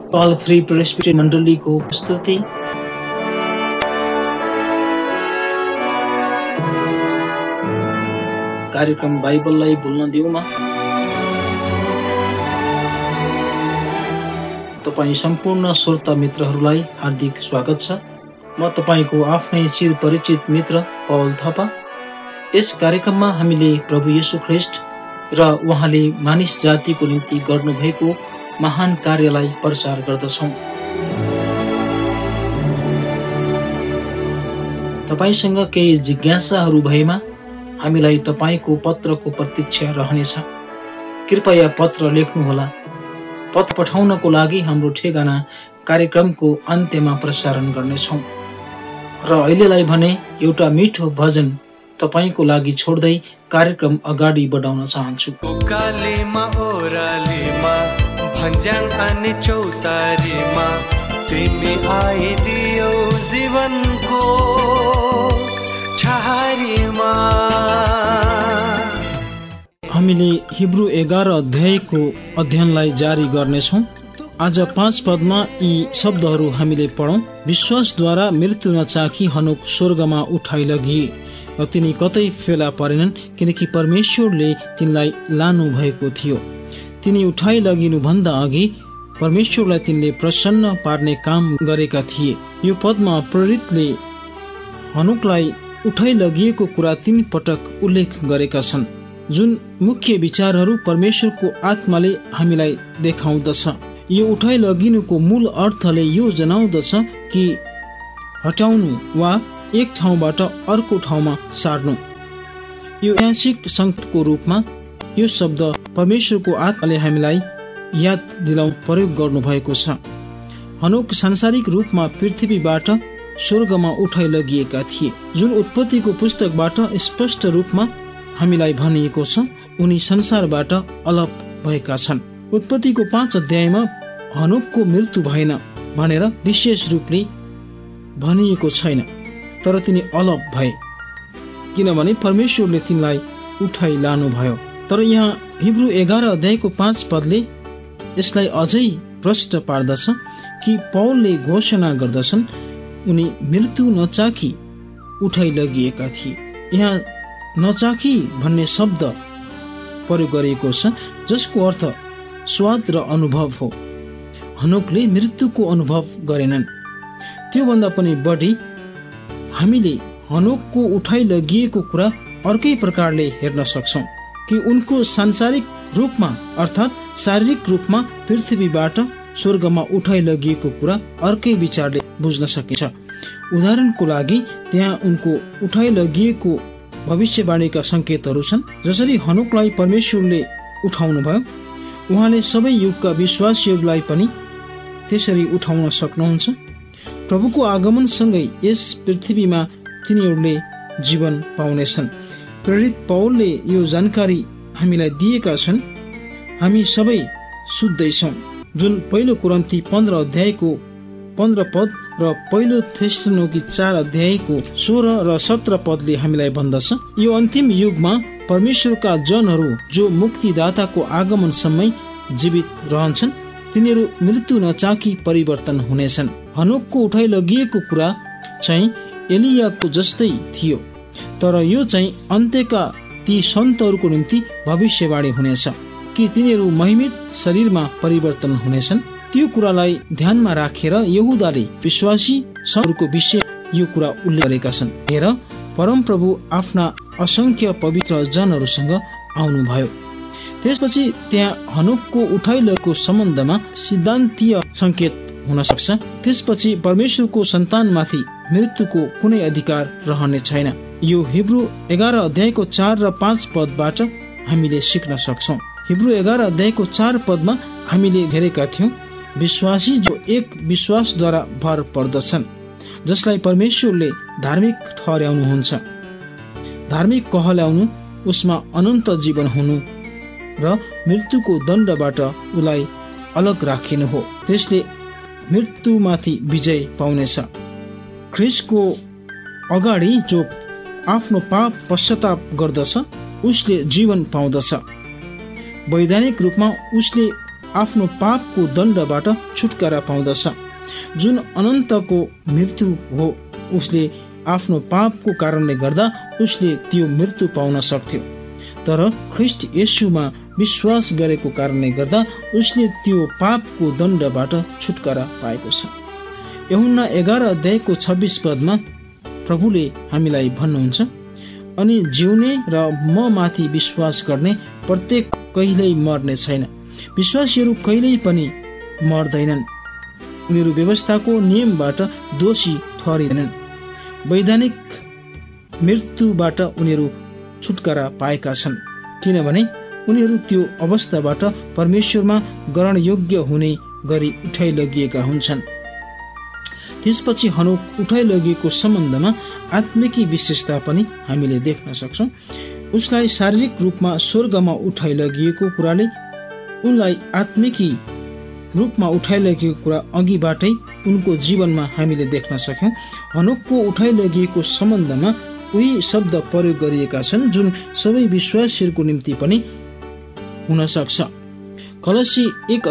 Call free Presbyterian मण्डलीको प्रस्तुति। कार्यक्रम बाइबललाई बोल्न दिउमा तपाईँ सम्पूर्ण श्रोता मित्रहरूलाई हार्दिक स्वागत छ। म तपाईँको आफ्नै चिरपरिचित मित्र पौल थापा। यस कार्यक्रममा हामीले प्रभु येशू ख्रीष्ट र उहाँले मानिस जातिको निम्ति गर्नुभएको महान कार्यलाई प्रचार गर्दछौँ। तपाईसँग केही जिज्ञासाहरू भएमा हामीलाई तपाईँको पत्रको प्रतीक्षा रहनेछ। कृपया पत्र लेख्नुहोला। पत्र पठाउनको लागि हाम्रो ठेगाना कार्यक्रमको अन्त्यमा प्रसारण गर्नेछौँ। र अहिलेलाई भने एउटा मिठो भजन तपाईँको लागि छोड्दै कार्यक्रम अगाडि बढाउन चाहन्छु। भन्ज्याङ अनि चौतारीमा तिमी आइदियौ जीवनको छहारीमा। हामीले हिब्रू 11 अध्यायको अध्ययनलाई जारी गर्नेछौँ। आज 5 पदमा यी शब्दहरू हामीले पढौँ। विश्वासद्वारा मृत्यु नचाखी हनोक स्वर्गमा उठाइ लगिए र तिनी कतै फेला परेनन्, किनकि परमेश्वरले तिनलाई लानु भएको थियो। तिनी उठाइ लगिनु भन्दा अघि परमेश्वरलाई तिनले प्रसन्न पार्ने काम गरेका थिए। यो पदमा प्रेरितले हनोकलाई उठाइ लगिएको कुरा 3 पटक उल्लेख गरेका छन्, जुन मुख्य विचारहरू परमेश्वरको आत्माले हामीलाई देखाउँदछ। यो उठाइ लगिनुको मूल अर्थले यो जनाउँदछ कि हटाउनु वा एक ठाउँबाट अर्को ठाउँमा सार्नु। यो ऐतिहासिक सङ्केतको रूपमा यो शब्द परमेश्वरको आत्माले हामीलाई याद दिलाउन प्रयोग गर्नुभएको छ। हनोक सांसारिक रूपमा पृथ्वीबाट स्वर्गमा उठाइ लगिएका थिए, जुन उत्पत्तिको पुस्तकबाट स्पष्ट रूपमा हामीलाई भनिएको छ। उनी संसारबाट अलग भएका छन्। उत्पत्तिको 5 अध्यायमा हनोकको मृत्यु भएन भनेर विशेष रूपले भनिएको छैन, तर तिनी अलग भए, किनभने परमेश्वरले तिनलाई उठाइ लानुभयो। तर यहाँ हिब्रू 11 अध्यायको 5 पदले यसलाई अझै प्रष्ट पार्दछ कि पौलले घोषणा गर्दछन् उनी मृत्यु नचाखी उठाइ लगिएका थिए। यहाँ नचाखी भन्ने शब्द प्रयोग गरिएको छ, जसको अर्थ स्वाद र अनुभव हो। हनोकले मृत्युको अनुभव गरेनन्। त्योभन्दा पनि बढी हामीले हनोकको उठाइ लगिएको कुरा अर्कै प्रकारले हेर्न सक्छौँ कि उनको सांसारिक रूपमा अर्थात् शारीरिक रूपमा पृथ्वीबाट स्वर्गमा उठाइ लगिएको कुरा अर्कै विचारले बुझ्न सकिन्छ। उदाहरणको लागि त्यहाँ उनको उठाइ लगिएको भविष्यवाणीका सङ्केतहरू छन्। जसरी हनोकलाई परमेश्वरले उठाउनु भयो, उहाँले सबै युगका विश्वासीहरूलाई पनि त्यसरी उठाउन सक्नुहुन्छ। प्रभुको आगमनसँगै यस पृथ्वीमा तिनीहरूले जीवन पाउनेछन्। प्रेरित पौलले यो जानकारी हामीलाई दिएका छन्। हामी सबै सुत्दैछौँ, जुन पहिलो कोरिन्थी 15 अध्यायको 15 पद र पहिलो थेसलोनिकी 4 अध्यायको 16 र 17 पदले हामीलाई भन्दछ। यो अन्तिम युगमा परमेश्वरका जनहरू जो मुक्तिदाताको आगमनसम्मै जीवित रहन्छन्, तिनीहरू मृत्यु नचाखी परिवर्तन हुनेछन्। हनोकको उठाइ लगिएको कुरा चाहिँ एलियाको जस्तै थियो, तर यो चाहिँ अन्त्यका ती सन्तहरूको निम्ति भविष्यवाणी हुनेछ कि तिनीहरू महिमित शरीरमा परिवर्तन हुनेछन्। त्यो कुरालाई ध्यानमा राखेर यहुदाले विश्वासी सन्तहरूको विषय यो कुरा उल्लेख गरेका छन्। हेर, परमप्रभु आफ्ना असंख्य पवित्र जनहरूसँग आउनुभयो। त्यसपछि त्यहाँ हनोकको उठाइ लगेको सम्बन्धमा सिद्धान्तीय सङ्केत हुन सक्छ। त्यसपछि परमेश्वरको सन्तानमाथि मृत्युको कुनै अधिकार रहने छैन। यो हिब्रू 11 अध्यायको 4 र 5 पदबाट हामीले सिक्न सक्छौँ। हिब्रू 11 अध्यायको 4 पदमा हामीले हेरेका थियौँ, विश्वासी जो एक विश्वासद्वारा भर पर्दछन्, जसलाई परमेश्वरले धार्मिक ठहर्याउनुहुन्छ। धार्मिक कहल्याउनु उसमा अनन्त जीवन हुनु र मृत्युको दण्डबाट उसलाई अलग राखिनु हो। त्यसले मृत्युमाथि विजय पाउनेछ। ख्रीष्टको अगाडि जो आफ्नो पाप पश्चाताप गर्दछ उसले जीवन पाउँदछ। वैधानिक रूपमा उसले आफ्नो पापको दण्डबाट छुटकारा पाउँदछ। जुन अनन्तको मृत्यु हो, उसले आफ्नो पापको कारणले गर्दा उसले त्यो मृत्यु पाउन सक्थ्यो, तर ख्रीष्ट येशूमा विश्वास गरेको कारणले गर्दा उसले त्यो पापको दण्डबाट छुटकारा पाएको छ। यूहन्ना 11:26 प्रभुले हामीलाई भन्नुहुन्छ, अनि जिउने र म माथि विश्वास गर्ने प्रत्येक कहिल्यै मर्ने छैन। विश्वासीहरू कहिल्यै पनि मर्दैनन्। उनीहरू व्यवस्थाको नियमबाट दोषी ठहरिँदैनन्। वैधानिक मृत्युबाट उनीहरू छुटकारा पाएका छन्, किनभने उनीहरू त्यो अवस्थाबाट परमेश्वरमा ग्रहणयोग्य हुने गरी उठाइ लगिएका हुन्छन्। त्यसपछि हनोक उठाइ लगिएको सम्बन्धमा आत्मिकी विशेषता पनि हामीले देख्न सक्छौँ। उसलाई शारीरिक रूपमा स्वर्गमा उठाइ लगिएको कुराले उनलाई आत्मिकी रूपमा उठाइ लगेको कुरा अघिबाटै उनको जीवनमा हामीले देख्न सक्यौँ। हनोकको उठाइ लगिएको सम्बन्धमा उही शब्द प्रयोग गरिएका छन् जुन सबै विश्वासीहरूको निम्ति पनि हुन सक्छ। कलसी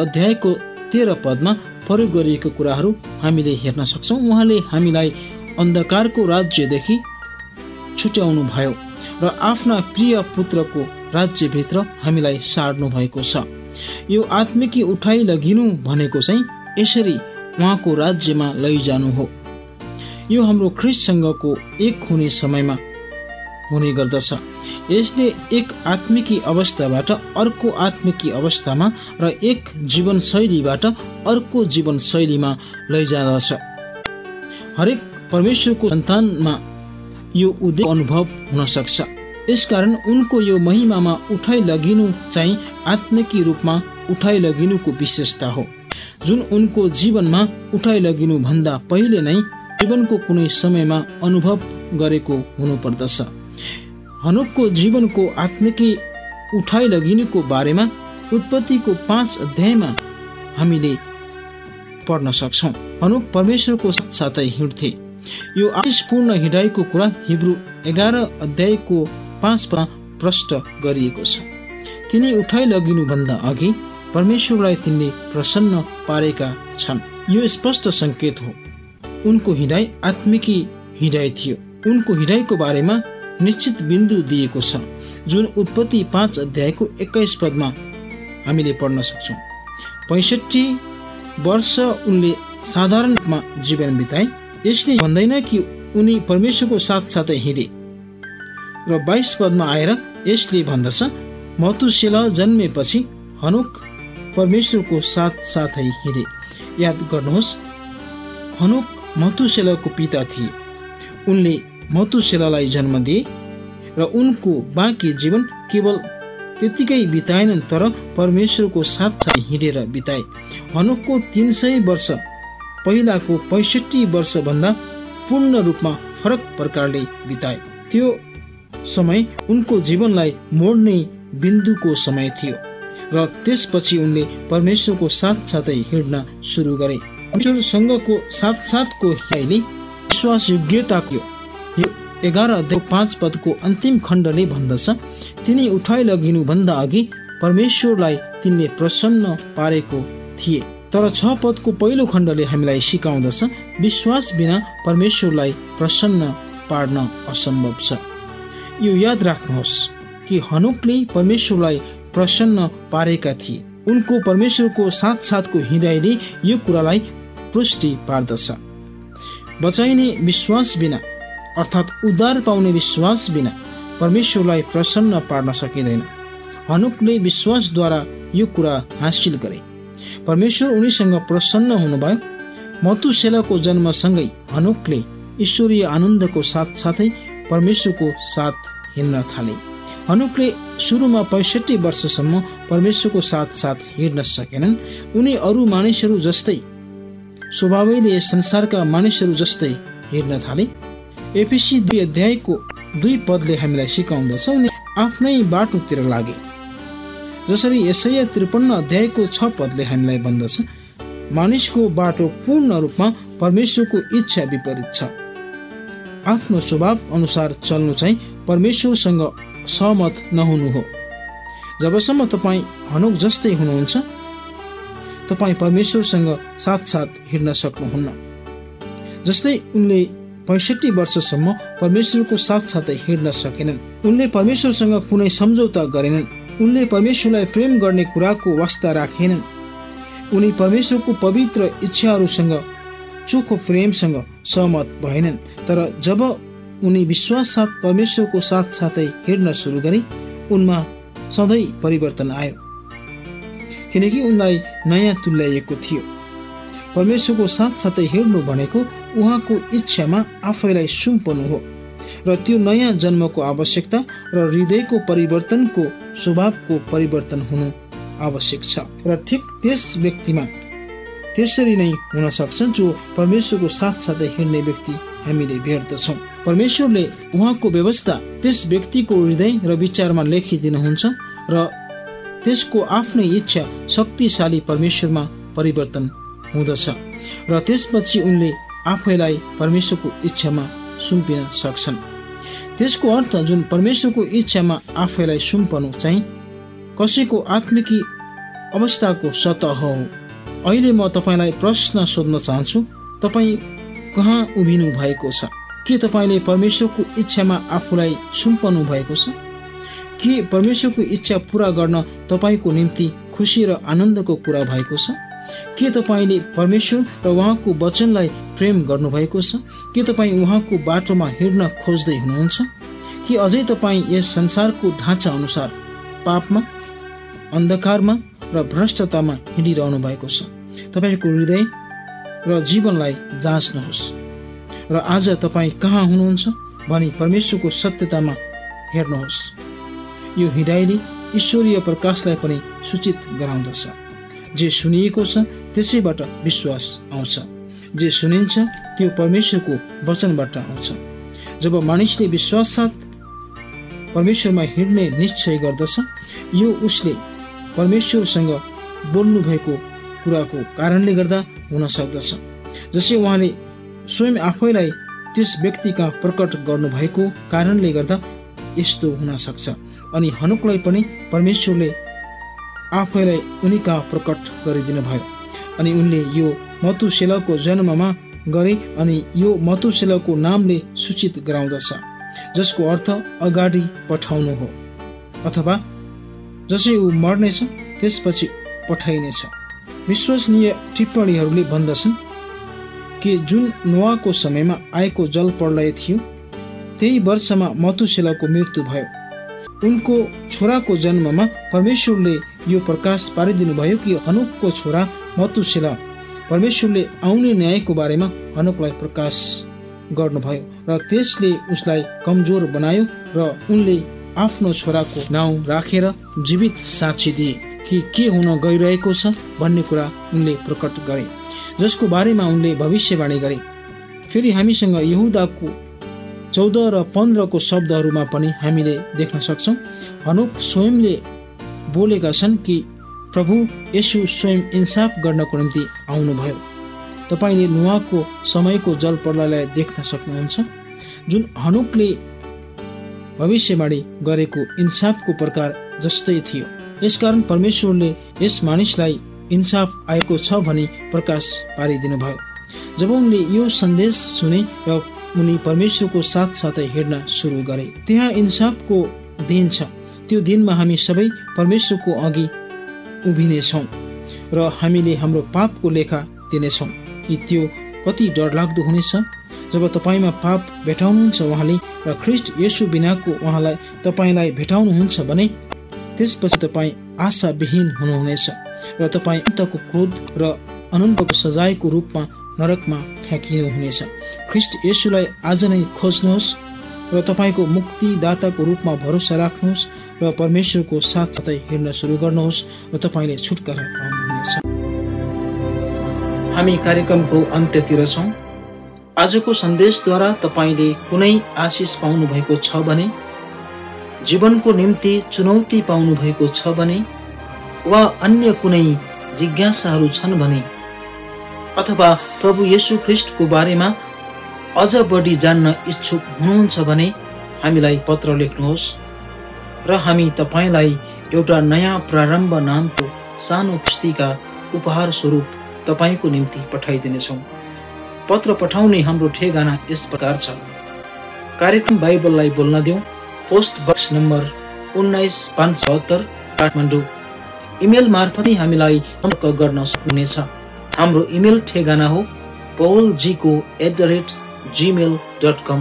1:13 प्रयोग गरिएको कुराहरू हामीले हेर्न सक्छौँ। उहाँले हामीलाई अन्धकारको राज्यदेखि छुट्याउनु भयो र आफ्ना प्रिय पुत्रको राज्यभित्र हामीलाई सार्नु भएको छ। यो आत्मिकी उठाइ लगिनु भनेको चाहिँ यसरी उहाँको राज्यमा लैजानु हो। यो हाम्रो ख्रीष्टसँगको एक हुने समयमा हुने गर्दछ। यसले एक आत्मिकी अवस्थाबाट अर्को आत्मिकी अवस्थामा र एक जीवनशैलीबाट अर्को जीवनशैलीमा लैजाँदछ। हरेक परमेश्वरको सन्तानमा यो उदय अनुभव हुन सक्छ। यसकारण उनको यो महिमामा उठाइ लगिनु चाहिँ आत्मिकी रूपमा उठाइ लगिनुको विशेषता हो, जुन उनको जीवनमा उठाइ लगिनु भन्दा पहिले नै जीवनको कुनै समयमा अनुभव गरेको हुनुपर्दछ। हनोकको जीवनको आत्मिकी उठाइ लगिनुको बारेमा उत्पत्तिको 5 हामीले पढ्न सक्छौँ। हनोक परमेश्वरको साथै हिँड्थे। यो आशिषपूर्ण हिँडाइको कुरा हिब्रू 11:5 प्रष्ट गरिएको छ। तिनी उठाइ लगिनुभन्दा अघि परमेश्वरलाई तिनले प्रसन्न पारेका छन्। यो स्पष्ट सङ्केत हो। उनको हिँडाइ आत्मिकी हिँडाइ थियो। उनको हिँडाइको बारेमा निश्चित बिन्दु दिएको छ, जुन उत्पत्ति 5:21 हामीले पढ्न सक्छौँ। 65 वर्ष उनले साधारण रूपमा जीवन बिताए। यसले भन्दैन कि उनी परमेश्वरको साथसाथै हिँडे। र 22 आएर यसले भन्दछ, मतुसेला जन्मेपछि हनोक परमेश्वरको साथसाथै हिँडे। याद गर्नुहोस्, हनोक मतुसेलाको पिता थिए। उनले मतुसेलालाई जन्म दिए र उनको बाँकी जीवन केवल त्यतिकै बिताएनन्, तर परमेश्वरको साथसाथै हिँडेर बिताए। हनोकको 300 वर्ष पहिलाको 65 वर्षभन्दा पूर्ण रूपमा फरक प्रकारले बिताए। त्यो समय उनको जीवनलाई मोड्ने बिन्दुको समय थियो र त्यसपछि उनले परमेश्वरको साथसाथै हिँड्न सुरु गरे। परमेश्वरसँगको साथसाथको हिँडाइले विश्वासयोग्यताको 11:5 अन्तिम खण्डले भन्दछ, तिनी उठाइ लगिनुभन्दा अघि परमेश्वरलाई तिनले प्रसन्न पारेको थिए। तर 6 पहिलो खण्डले हामीलाई सिकाउँदछ, विश्वास बिना परमेश्वरलाई प्रसन्न पार्न असम्भव छ। यो याद राख्नुहोस् कि हनोकले परमेश्वरलाई प्रसन्न पारेका थिए। उनको परमेश्वरको साथसाथको हिँडाइले यो कुरालाई पुष्टि पार्दछ। बचाइने विश्वास बिना अर्थात् उद्धार पाउने विश्वास बिना परमेश्वरलाई प्रसन्न पार्न सकिँदैन। हनोकले विश्वासद्वारा यो कुरा हासिल गरे। परमेश्वर उनीसँग प्रसन्न हुनुभयो। मतुसेलाको जन्मसँगै हनोकले ईश्वरीय आनन्दको साथसाथै परमेश्वरको साथ हिँड्न थाले। हनोकले सुरुमा 65 वर्षसम्म परमेश्वरको साथ हिँड्न सकेनन्। उनी अरू मानिसहरू जस्तै स्वभावैले संसारका मानिसहरू जस्तै हिँड्न थाले। एफिसी 2:2 हामीलाई सिकाउँदछ, उनी आफ्नै बाटोतिर लागे। जसरी यशाया 53:6 हामीलाई भन्दछ, मानिसको बाटो पूर्ण रूपमा परमेश्वरको इच्छा विपरीत छ। आफ्नो स्वभाव अनुसार चल्नु चाहिँ परमेश्वरसँग सहमत नहुनु हो। जबसम्म तपाईँ हनोक जस्तै हुनुहुन्छ, तपाईँ परमेश्वरसँग साथसाथ हिँड्न सक्नुहुन्न। जस्तै उनले 65 वर्षसम्म परमेश्वरको साथसाथै हिँड्न सकेनन्। उनले परमेश्वरसँग कुनै सम्झौता गरेनन्। उनले परमेश्वरलाई प्रेम गर्ने कुराको वास्ता राखेनन्। उनी परमेश्वरको पवित्र इच्छाहरूसँग चोखो प्रेमसँग सहमत भएनन्। तर जब उनी विश्वास साथ परमेश्वरको साथसाथै हिँड्न सुरु गरे, उनमा सधैँ परिवर्तन आयो, किनकि उनलाई नयाँ तुल्याइएको थियो। परमेश्वरको साथसाथै हिँड्नु भनेको उहाँको इच्छामा आफैलाई सुम्पनु हो र त्यो नयाँ जन्मको आवश्यकता र हृदयको परिवर्तनको स्वभावको परिवर्तन हुनु आवश्यक छ। र ठिक त्यस व्यक्तिमा त्यसरी नै हुन सक्छ जो परमेश्वरको साथसाथै हिँड्ने व्यक्ति हामीले भेट्दछौँ। परमेश्वरले उहाँको व्यवस्था त्यस व्यक्तिको हृदय र विचारमा लेखिदिनुहुन्छ र त्यसको आफ्नै इच्छा शक्तिशाली परमेश्वरमा परिवर्तन हुँदछ र त्यसपछि उनले आफैलाई परमेश्वरको इच्छामा सुम्पिन सक्छन्। त्यसको अर्थ जुन परमेश्वरको इच्छामा आफैलाई सुम्पनु चाहिँ कसैको आत्मिकी अवस्थाको सतह हो। अहिले म तपाईलाई प्रश्न सोध्न चाहन्छु, तपाईँ कहाँ उभिनु भएको छ? के तपाईँले परमेश्वरको इच्छामा आफूलाई सुम्पनु भएको छ? के परमेश्वरको इच्छा पूरा गर्न तपाईँको निम्ति खुसी र आनन्दको कुरा भएको छ? के तपाईँले परमेश्वर र उहाँको वचनलाई प्रेम गर्नुभएको छ? के तपाईँ उहाँको बाटोमा हिँड्न खोज्दै हुनुहुन्छ? कि अझै तपाईँ यस संसारको ढाँचा अनुसार पापमा, अन्धकारमा र भ्रष्टतामा हिँडिरहनु भएको छ? तपाईँको हृदय र जीवनलाई जाँच्नुहोस् र आज तपाईँ कहाँ हुनुहुन्छ भनी परमेश्वरको सत्यतामा हेर्नुहोस्। यो हिँडाइले ईश्वरीय प्रकाशलाई पनि सूचित गराउँदछ। जे सुनिएको छ त्यसैबाट विश्वास आउँछ। जे सुनिन्छ त्यो परमेश्वरको वचनबाट आउँछ। जब मानिसले विश्वास साथ परमेश्वरमा हिँड्ने निश्चय गर्दछ, यो उसले परमेश्वरसँग बोल्नु भएको कुराको कारणले गर्दा हुन सक्दछ। जसै उहाँले स्वयं आफैलाई त्यस व्यक्तिका प्रकट गर्नुभएको कारणले गर्दा यस्तो हुन सक्छ। अनि हनोकलाई पनि परमेश्वरले आफैलाई उनीका प्रकट गरिदिनु भयो अनि उनले यो मतुसेलको जन्ममा गरे अनि यो मतुसेलको नामले सूचित गराउँदछ, जसको अर्थ अगाडि पठाउनु हो, अथवा जसै ऊ मर्नेछ त्यसपछि पठाइनेछ। विश्वसनीय टिप्पणीहरूले भन्दछन् कि जुन नोआको समयमा आएको जल प्रलय थियो त्यही वर्षमा मतुसेलको मृत्यु भयो। उनको छोराको जन्ममा परमेश्वरले यो प्रकाश पारिदिनु भयो कि हनोकको छोरा मतुसेला परमेश्वरले आउने न्यायको बारेमा हनोकलाई प्रकाश गर्नुभयो र त्यसले उसलाई कमजोर बनायो र उनले आफ्नो छोराको नाउँ राखेर जीवित साक्षी दिए कि के हुन गइरहेको छ भन्ने कुरा उनले प्रकट गरे, जसको बारेमा उनले भविष्यवाणी गरे। फेरि हामीसँग यहुदाको 14 र 15 को शब्दहरूमा पनि हामीले देख्न सक्छौँ। हनोक स्वयंले बोलेका छन् कि प्रभु येशू स्वयं इन्साफ गर्नको निम्ति आउनुभयो। तपाईले नोआको समयको जल प्रलयलाई देख्न सक्नुहुन्छ, जुन हनोकले भविष्यवाणी गरेको इन्साफको प्रकार जस्तै थियो। यसकारण परमेश्वरले यस मानिसलाई इन्साफ आएको छ भनी प्रकाश पारिदिनु भयो। जब उनले यो सन्देश सुने र उनी परमेश्वरको साथसाथै हिँड्न सुरु गरे। त्यहाँ इन्साफको दिन छ। त्यो दिनमा हामी सबै परमेश्वरको अघि उभिनेछौँ र हामीले हाम्रो पापको लेखा दिनेछौँ। कि त्यो कति डरलाग्दो हुनेछ जब तपाईँमा पाप भेटाउनुहुन्छ उहाँले र ख्रीष्ट येशू बिनाको उहाँलाई तपाईँलाई भेटाउनुहुन्छ भने त्यसपछि तपाईँ आशाविहीन हुनुहुनेछ र तपाईँ अन्तको क्रोध र अनन्तको सजायको रूपमा नरकमा फ्याँकिनुहुनेछ। ख्रीष्ट येशूलाई आज नै खोज्नुहोस् र तपाईँको मुक्तिदाताको रूपमा भरोसा राख्नुहोस् र परमेश्वरको साथसाथै हिँड्न सुरु गर्नुहोस् र तपाईँले छुटकारा पाउनुहुनेछ। हामी कार्यक्रमको अन्त्यतिर छौँ। आजको सन्देशद्वारा तपाईँले कुनै आशिष पाउनु भएको छ भने, जीवनको निम्ति चुनौती पाउनु भएको छ भने, वा अन्य कुनै जिज्ञासाहरू छन् भने, अथवा प्रभु येशू ख्रीष्टको बारेमा अझ बढी जान्न इच्छुक हुनुहुन्छ भने हामीलाई पत्र लेख्नुहोस् र हामी तपाईँलाई एउटा नयाँ प्रारम्भ नामको सानो पुस्तिका उपहार स्वरूप तपाईँको निम्ति पठाइदिनेछौँ। पत्र पठाउने हाम्रो ठेगाना यस प्रकार छ। कार्यक्रम बाइबललाई बोल्न दिउँ, post box number 19572 Kathmandu. Email मार्फत हामीलाई सम्पर्क गर्न सक्नुहुनेछ। हाम्रो इमेल ठेगाना हो paulgko@gmail.com,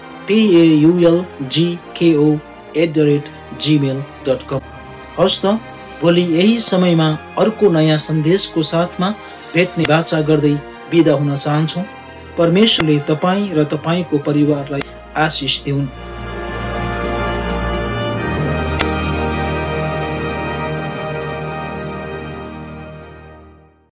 paulgko@gmail.com। हवस् त, भोलि यही समयमा अर्को नयाँ सन्देशको साथमा भेट्ने बाचा गर्दै बिदा हुन चाहन्छौँ। परमेश्वरले तपाईँ र तपाईँको परिवारलाई आशिष दिउन्।